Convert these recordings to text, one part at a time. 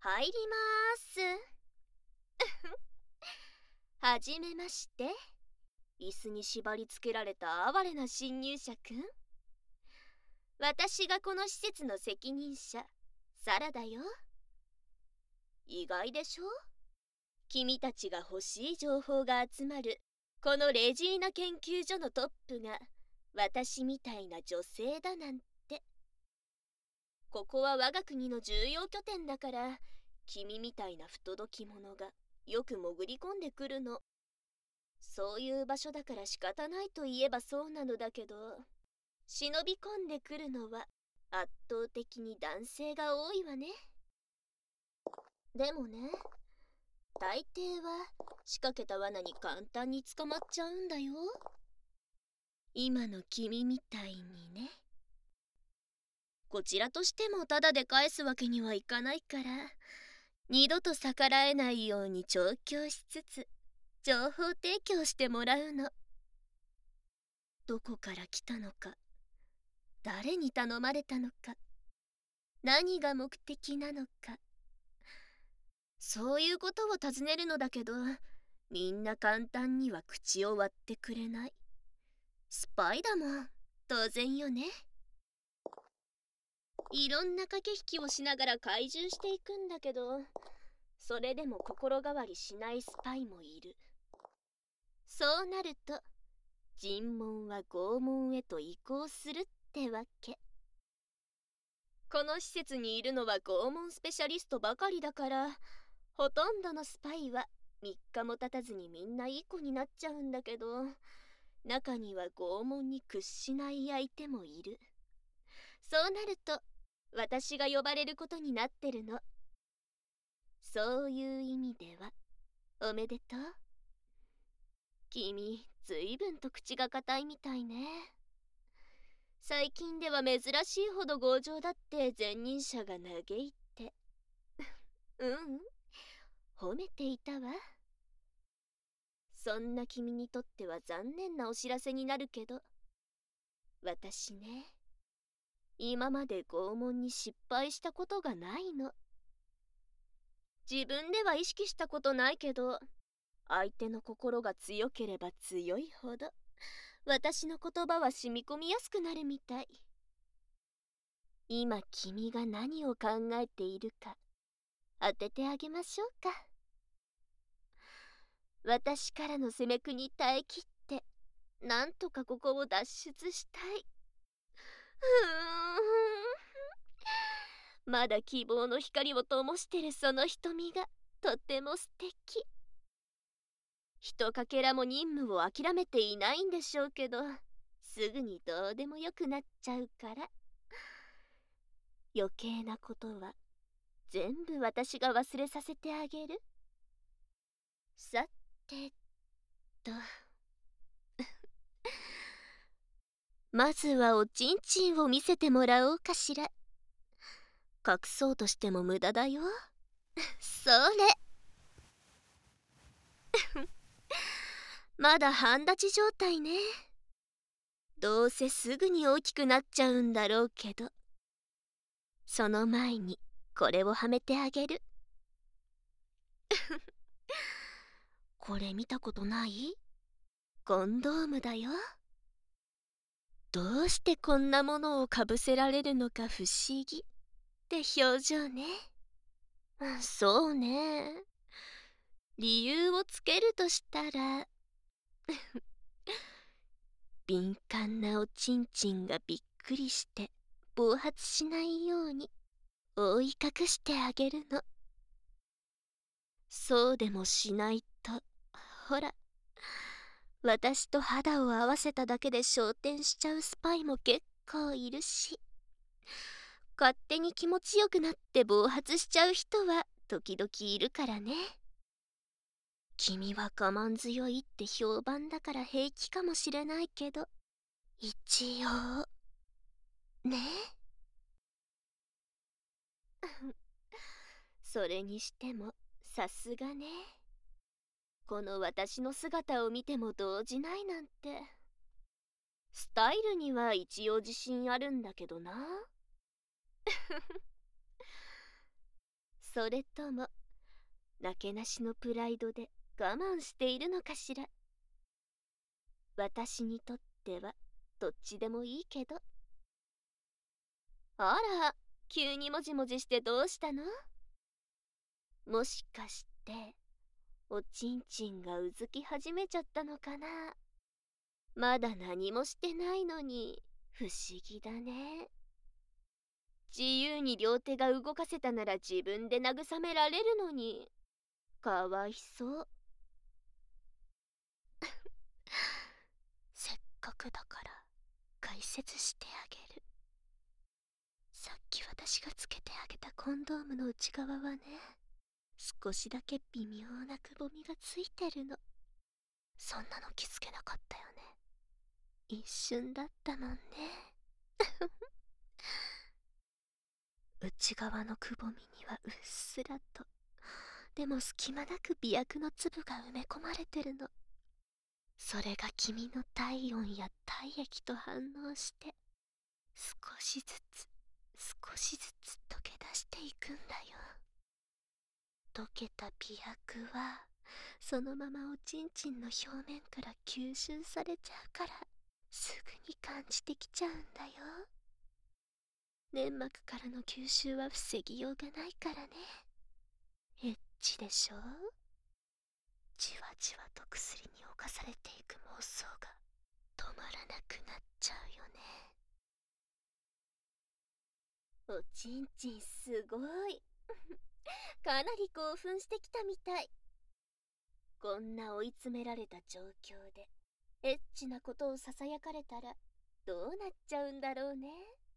入りまーす。はじめまして。椅子に縛り付けられた哀れな侵入者くん。私がこの施設の責任者、サラだよ。意外でしょ？君たちが欲しい情報が集まるこのレジーナ研究所のトップが私みたいな女性だなんて。ここは我が国の重要拠点だから、君みたいな不届き者がよく潜り込んでくるの。そういう場所だから仕方ないといえばそうなのだけど、忍び込んでくるのは圧倒的に男性が多いわね。でもね、大抵は仕掛けた罠に簡単に捕まっちゃうんだよ。今の君みたいにね。こちらとしてもタダで返すわけにはいかないから、二度と逆らえないように調教しつつ情報提供してもらうの。どこから来たのか、誰に頼まれたのか、何が目的なのか、そういうことを尋ねるのだけど、みんな簡単には口を割ってくれない。スパイだもん、当然よね。いろんな駆け引きをしながら懐柔していくんだけど、それでも心変わりしないスパイもいる。そうなると尋問は拷問へと移行するってわけ。この施設にいるのは拷問スペシャリストばかりだから、ほとんどのスパイは3日も経たずにみんないい子になっちゃうんだけど、中には拷問に屈しない相手もいる。そうなると私が呼ばれることになってるの。そういう意味ではおめでとう。君、ずいぶんと口が固いみたいね。最近では珍しいほど強情だって前任者が嘆いて。うん、褒めていたわ。そんな君にとっては残念なお知らせになるけど、私ね、今まで拷問に失敗したことがないの。自分では意識したことないけど、相手の心が強ければ強いほど私の言葉は染み込みやすくなるみたい。今君が何を考えているか当ててあげましょうか。私からの攻めくに耐えきってなんとかここを脱出したい。まだ希望の光を灯してるその瞳がとても素敵。ひとかけらも任務を諦めていないんでしょうけど、すぐにどうでもよくなっちゃうから。余計なことは全部私が忘れさせてあげる。さてとまずはおちんちんを見せてもらおうかしら。隠そうとしても無駄だよ。それまだ半立ち状態ね。どうせすぐに大きくなっちゃうんだろうけど、その前にこれをはめてあげる。これ見たことない？コンドームだよ。どうしてこんなものをかぶせられるのか不思議って表情ね。そうね。理由をつけるとしたら敏感なおちんちんがびっくりして暴発しないように覆い隠してあげるの。そうでもしないと、ほら、私と肌を合わせただけで昇天しちゃうスパイも結構いるし、勝手に気持ちよくなって暴発しちゃう人は時々いるからね。君は我慢強いって評判だから平気かもしれないけど、一応ね。それにしてもさすがね。この私の姿を見ても動じないなんて。スタイルには一応自信あるんだけどな。 それともなけなしのプライドで我慢しているのかしら。私にとってはどっちでもいいけど。あら、急にもじもじしてどうしたの？もしかしておちんちんがうずき始めちゃったのかな。まだ何もしてないのに不思議だね。自由に両手が動かせたなら自分で慰められるのに。かわいそう。せっかくだから解説してあげる。さっき私がつけてあげたコンドームの内側はね、少しだけ微妙なくぼみがついてるの。そんなの気づけなかったよね。一瞬だったもんね。内側のくぼみにはうっすらと、でも隙間なく媚薬の粒が埋め込まれてるの。それが君の体温や体液と反応して、少しずつ少しずつ溶け出していくんだよ。溶けた媚薬はそのままおちんちんの表面から吸収されちゃうから、すぐに感じてきちゃうんだよ。粘膜からの吸収は防ぎようがないからね。エッチでしょ。じわじわと薬に侵されていく妄想が止まらなくなっちゃうよね。おちんちんすごい。かなり興奮してきたみたい。こんな追い詰められた状況でエッチなことをささやかれたらどうなっちゃうんだろうね。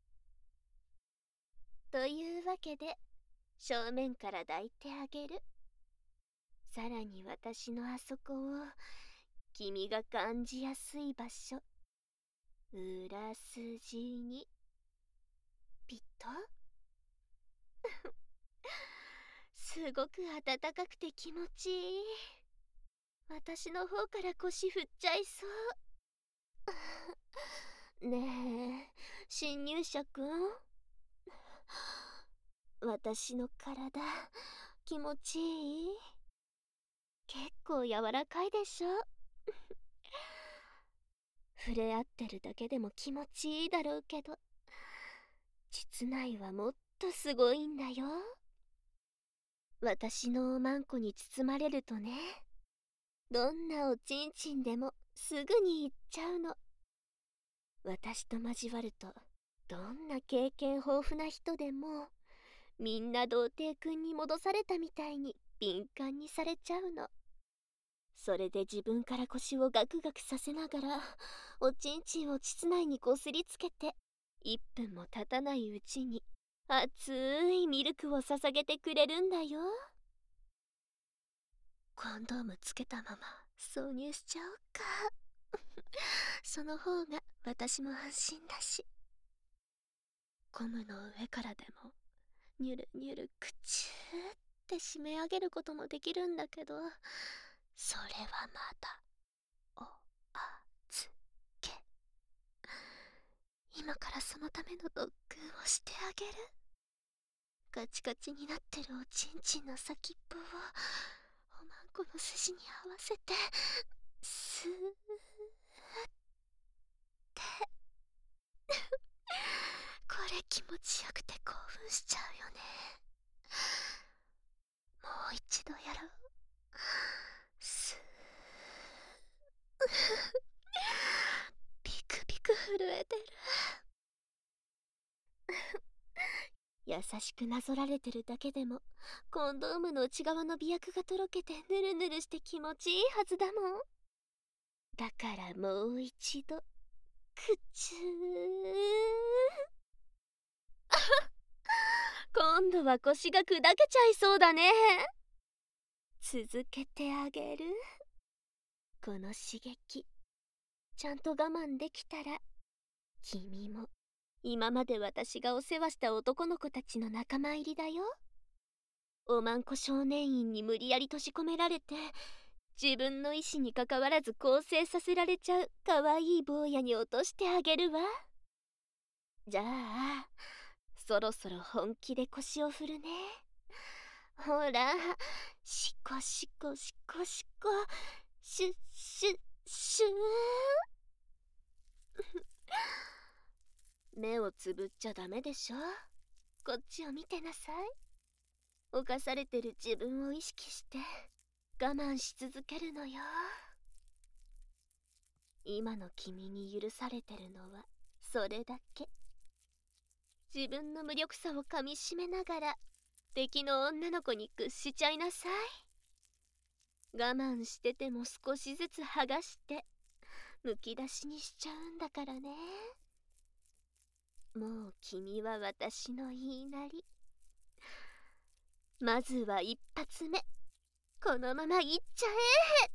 というわけで正面から抱いてあげる。さらに私のあそこを君が感じやすい場所、裏筋にピッと。すごく暖かくて気持ちいい。私の方から腰振っちゃいそう。ねえ、侵入者くん、私の体気持ちいい？結構柔らかいでしょ。触れ合ってるだけでも気持ちいいだろうけど、実内はもっとすごいんだよ。私のおまんこに包まれるとね、どんなおちんちんでもすぐに行っちゃうの。私と交わると、どんな経験豊富な人でもみんな童貞くんに戻されたみたいに敏感にされちゃうの。それで自分から腰をガクガクさせながらおちんちんを膣内にこすりつけて、1分も経たないうちに熱いミルクを捧げてくれるんだよ。コンドームつけたまま挿入しちゃおうか。その方が私も安心だし。ゴムの上からでもニュルニュルクチューって締め上げることもできるんだけど、それはまだお預け。今からそのための特訓をしてあげる。ガチガチになってるおちんちんの先っぽをおまんこの筋に合わせてスーってこれ気持ちよくて興奮しちゃうよね。もう一度やろう。スービクビク震えてる。優しくなぞられてるだけでもコンドームの内側の媚薬がとろけてヌルヌルして気持ちいいはずだもん。だからもう一度クチュー。今度は腰が砕けちゃいそうだね。続けてあげる。この刺激ちゃんと我慢できたら、君も今まで私がお世話した男の子たちの仲間入りだよ。おまんこ少年院に無理やり閉じ込められて、自分の意志にかかわらず更生させられちゃうかわいい坊やに落としてあげるわ。じゃあそろそろ本気で腰を振るね。 ほら、シコシコシコシコ、シュッシュッシュー。目をつぶっちゃダメでしょ。こっちを見てなさい。犯されてる自分を意識して我慢し続けるのよ。今の君に許されてるのはそれだけ。自分の無力さをかみしめながら敵の女の子に屈しちゃいなさい。我慢してても少しずつ剥がしてむき出しにしちゃうんだからね。もう君は私の言いなり。まずは一発目、このままいっちゃえ。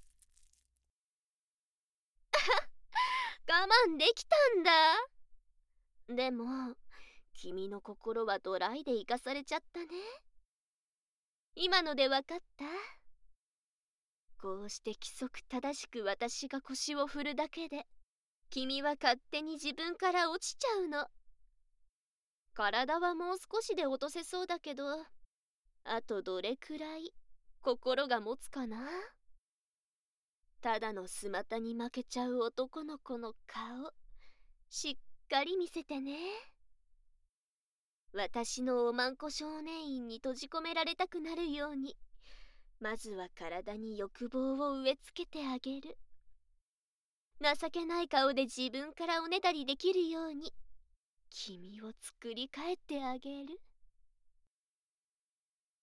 我慢できたんだ。でも君の心はドライで生かされちゃったね。今のでわかった？こうして規則正しく私が腰を振るだけで君は勝手に自分から落ちちゃうの。体はもう少しで落とせそうだけど、あとどれくらい心が持つかな。ただのスマタに負けちゃう男の子の顔、しっかり見せてね。私のおまんこ少年院に閉じ込められたくなるように、まずは体に欲望を植え付けてあげる。情けない顔で自分からおねだりできるように君を作り変えてあげる。